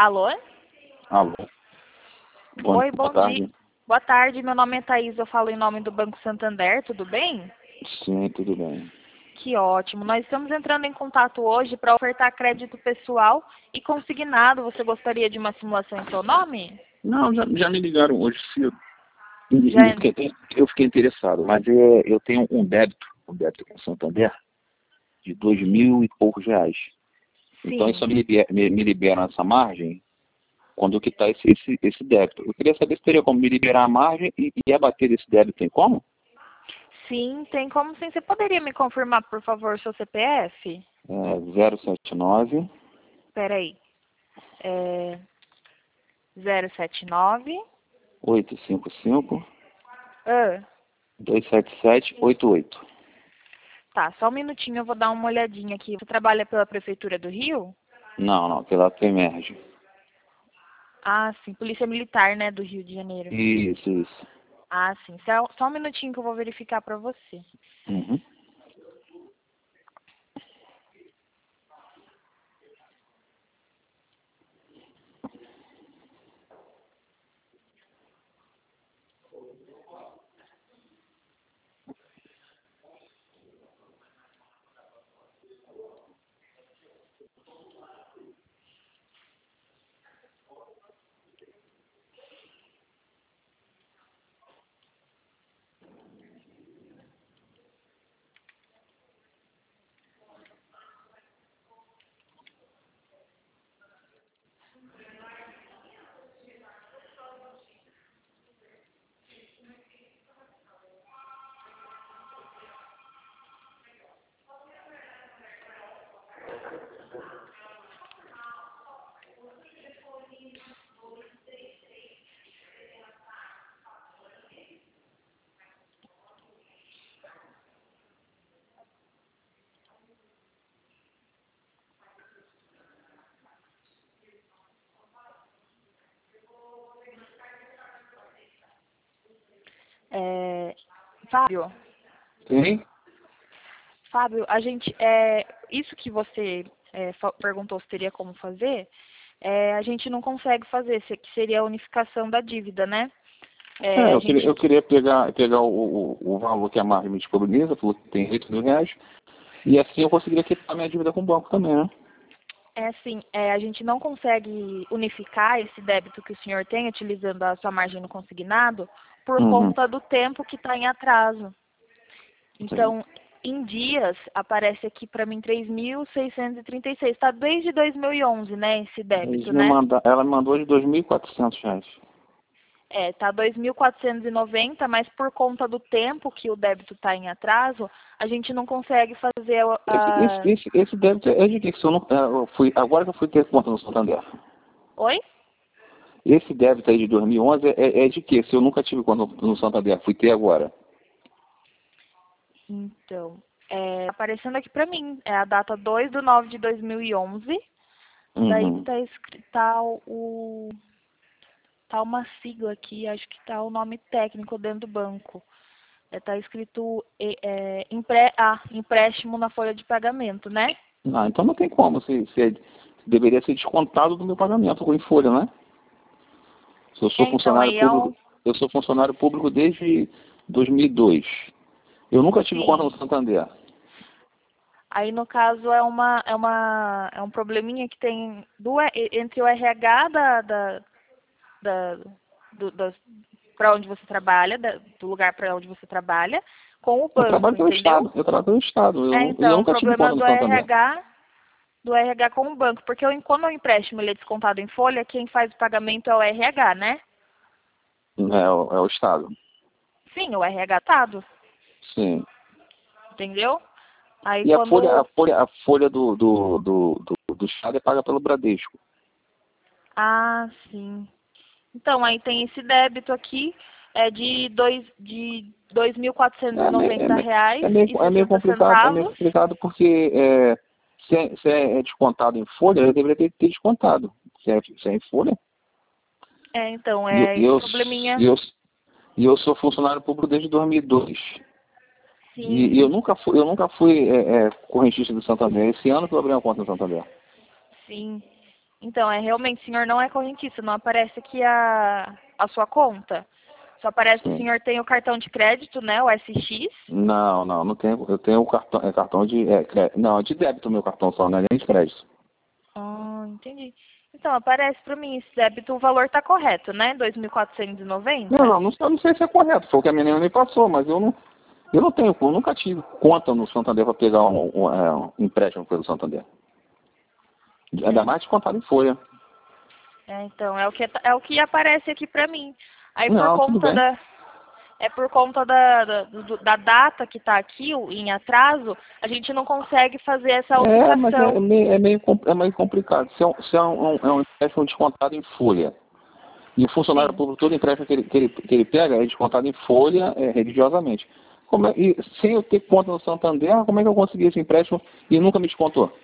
Alô? Alô. Oi, Boa bom tarde. dia. Boa tarde, meu nome é Thaís, eu falo em nome do Banco Santander, tudo bem? Sim, tudo bem. Que ótimo. Nós estamos entrando em contato hoje para ofertar crédito pessoal e consignado. Você gostaria de uma simulação em seu nome? Não, já me ligaram hoje cedo. E Já en- eu fiquei interessado, mas eu tenho um débito com o Santander de 2.000 e poucos reais. Então isso Sim, me libera essa margem quando eu quitar esse débito. Eu queria saber se teria como me liberar a margem e abater desse débito, tem como? sim, tem como sim. Você poderia me confirmar, por favor, seu CPF? 079 Espera aí. É 079. 855 Ah, 27788. tá, só um minutinho, eu vou dar uma olhadinha aqui. Você trabalha pela Prefeitura do Rio? Não, pela Premerge. Ah, sim, Polícia Militar, né, do Rio de Janeiro. Isso. Ah, sim. Só um minutinho que eu vou verificar para você. Uhum. É, Fábio, Sim? a gente, isso que você perguntou se teria como fazer, a gente não consegue fazer, que seria a unificação da dívida, né? A Eu gente, queria pegar o valor que a margem me disponibiliza, falou que tem 8.000 reais, e assim eu conseguiria quitar minha dívida com o banco também, né? assim, a gente não consegue unificar esse débito que o senhor tem utilizando a sua margem no consignado por Uhum. conta do tempo que está em atraso. Sim. Então, em dias, aparece aqui para mim 3.636. Está desde 2011, né, esse débito, né? Ela me mandou de 2.400 reais. Tá 2.490, mas por conta do tempo que o débito está em atraso, a gente não consegue fazer Esse débito é de quê? Que se eu não, agora que eu fui ter conta no Santander. Oi? Esse débito aí de 2011 é de quê? Se eu nunca tive conta no Santander, fui ter agora. Então, aparecendo aqui para mim, é a data 2/9/2011. Daí Uhum. tá escrito, tá uma sigla aqui, acho que tá o nome técnico dentro do banco. Tá escrito empréstimo na folha de pagamento, né? Ah, então não tem como. Deveria ser descontado do meu pagamento em folha, né? Se eu sou Então funcionário aí é público, um, eu sou funcionário público desde 2002. Eu nunca tive conta no sim. Santander. Aí no caso é um probleminha que tem entre o RH da, para onde você trabalha, do lugar para onde você trabalha, com o Eu trabalho banco, pelo entendeu? Estado. Eu trabalho pelo Estado. Eu Então, um nunca tive problema conta no Santander. do RH com o banco, porque quando o empréstimo ele é descontado em folha, quem faz o pagamento é o RH, né? É o Estado. Sim, o RH atado, Sim. entendeu? Aí E quando. a folha do Estado é paga pelo Bradesco. Ah, sim. Então, aí tem esse débito aqui, de dois mil quatrocentos e É, me- é, noventa me- reais e é meio sessenta complicado, centavos. porque se é descontado em folha, eu deveria ter descontado. Se é em folha. Então, E eu, é e esse eu, probleminha. e eu, e eu sou funcionário público desde 2002. E Sim, eu nunca fui correntista do Santander. Esse ano que eu abri uma conta no Santander. sim. Então, realmente, o senhor não é correntista, não aparece aqui a sua conta. Só aparece que o Sim. senhor tem o cartão de crédito, né, o SX. Não tenho. Eu tenho o cartão, cartão de crédito. Não, é de débito o meu cartão só, não é nem de crédito. Ah, entendi. Então, aparece para mim esse débito, o valor está correto, né? 2.490? Eu não sei se é correto, foi o que a menina me passou, mas eu não tenho, eu nunca tive conta no Santander para pegar um empréstimo pelo Santander. Ainda mais descontado em folha. Então, é o que aparece aqui para mim. Aí, Não, tudo bem. por conta da data que está aqui, em atraso, a gente não consegue fazer essa Mas alteração. é meio complicado. Se é um empréstimo descontado em folha, e o funcionário Sim. público, todo empréstimo que ele pega é descontado em folha religiosamente. E sem eu ter conta no Santander, como é que eu consegui esse empréstimo e nunca me descontou?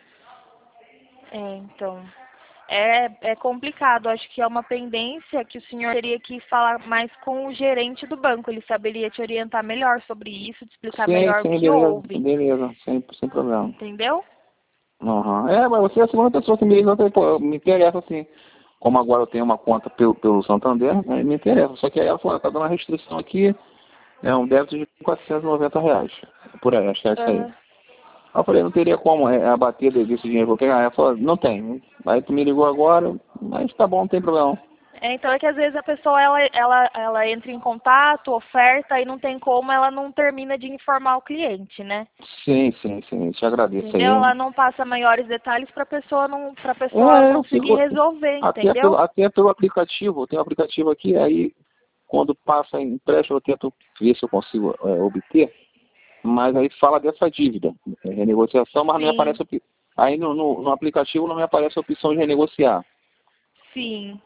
Então, é complicado. Acho que é uma pendência que o senhor teria que falar mais com o gerente do banco. Ele saberia te orientar melhor sobre isso, te explicar melhor o Sim, que houve. beleza, sem problema. Entendeu? Uhum. Mas você é a segunda pessoa que me liga, pô, me interessa assim. Como agora eu tenho uma conta pelo Santander, me interessa. Só que aí ela falou, tá dando uma restrição aqui, é um débito de R$ 490. Por aí, acho que é isso aí. Aham. Aí eu falei, não teria como abater desse dinheiro que eu pegar. Ela falou, não tem. Aí tu me ligou agora, mas tá bom, não tem problema. Então é que às vezes a pessoa ela entra em contato, oferta e não tem como, ela não termina de informar o cliente, né? Sim, te agradeço Entendeu? aí. Ela não passa maiores detalhes para a pessoa Eu conseguir fico, resolver, entendeu? até pelo aplicativo, eu tenho um aplicativo aqui, aí quando passa empréstimo eu tento ver se eu consigo obter, mas aí fala dessa dívida, renegociação, mas não me Sim, aparece, aí no aplicativo não me aparece a opção de renegociar. sim.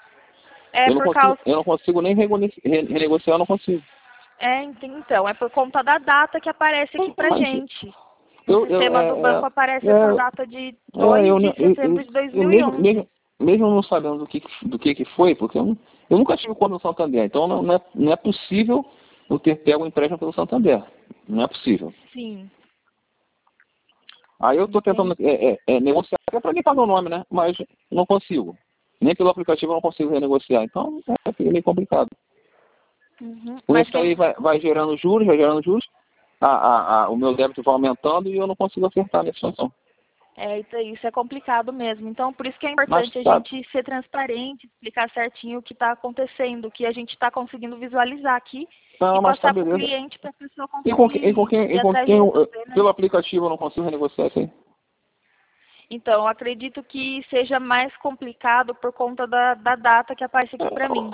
É por causa. Eu não consigo nem renegociar, eu não consigo. Então, é por conta da data que aparece aqui pra Mas gente. No eu, eu, sistema do banco aparece essa data de 2 de setembro de eu 2011. mesmo não sabendo do que foi, porque eu nunca tive conta no Santander, então não é possível eu ter pego o empréstimo pelo Santander. Não é possível. Sim, Aí eu estou tentando entendi. negociar até para limpar meu nome, né? Mas não consigo. Nem pelo aplicativo eu não consigo renegociar. Então fica meio complicado. Uhum. Com Mas isso aí vai gerando juros, o meu débito vai aumentando e eu não consigo acertar nessa situação. isso é complicado mesmo. Então, por isso que é Mas importante a tá, gente ser transparente, explicar certinho o que está acontecendo, o que a gente está conseguindo visualizar aqui e não, mas tá passar para o beleza. cliente para a pessoa conseguir ir E com atrás de quem resolver, né? pelo aplicativo eu não consigo renegociar isso aí? Então, eu acredito que seja mais complicado por conta da data que aparece aqui para mim.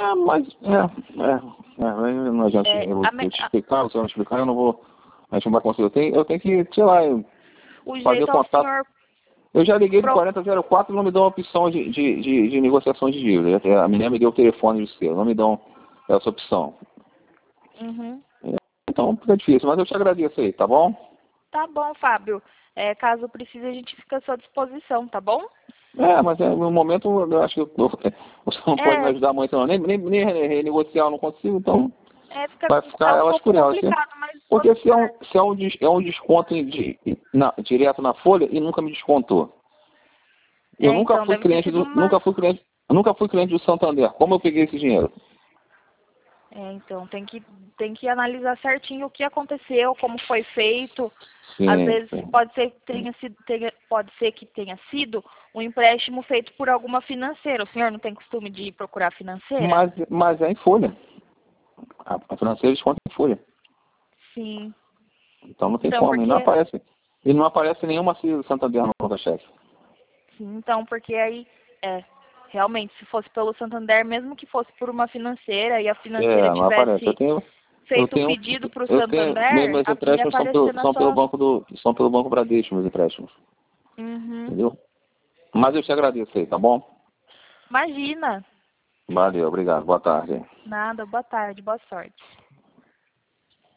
Aí não adianta É, eu te explicar, você não explicar, eu não vou, a gente não vai conseguir. Eu tenho que, sei lá, o fazer jeito é o contato. senhor. Eu já liguei no Pro... 4004 e não me dão a opção de negociação de dívida. A menina me deu o telefone de seu, não me dão essa opção. Uhum. Então fica difícil, mas eu te agradeço aí, tá bom? Tá bom, Fábio. Caso precise, a gente fica à sua disposição, tá bom? Mas no momento eu acho que você não pode me É, ajudar muito, não. Nem renegociar eu não consigo, então fica vai tá ficar um elas pouco por elas. complicado, mas Porque se é um desconto direto na folha e nunca me descontou. Eu nunca então, fui deve ter cliente sido uma. nunca fui cliente do Santander. Como eu peguei esse dinheiro? Então, tem que analisar certinho o que aconteceu, como foi feito. Às Sim, vezes sim. pode ser que tenha sido um empréstimo feito por alguma financeira. O senhor não tem costume de procurar financeira? Mas é em folha. A financeira desconta em folha. Sim. Então não tem Então, como. porque E não aparece nenhuma CIS do Santander no conta-cheque. Sim, então, porque aí, realmente, se fosse pelo Santander, mesmo que fosse por uma financeira e a financeira Não aparece. tivesse Eu feito o tenho, pedido para o meus Santander, ia empréstimos aparecer na sua. são pelo Banco Bradesco, meus empréstimos. Uhum. Entendeu? Mas eu te agradeço aí, tá bom? Imagina. Valeu, obrigado. Boa tarde. Nada, boa tarde, boa sorte.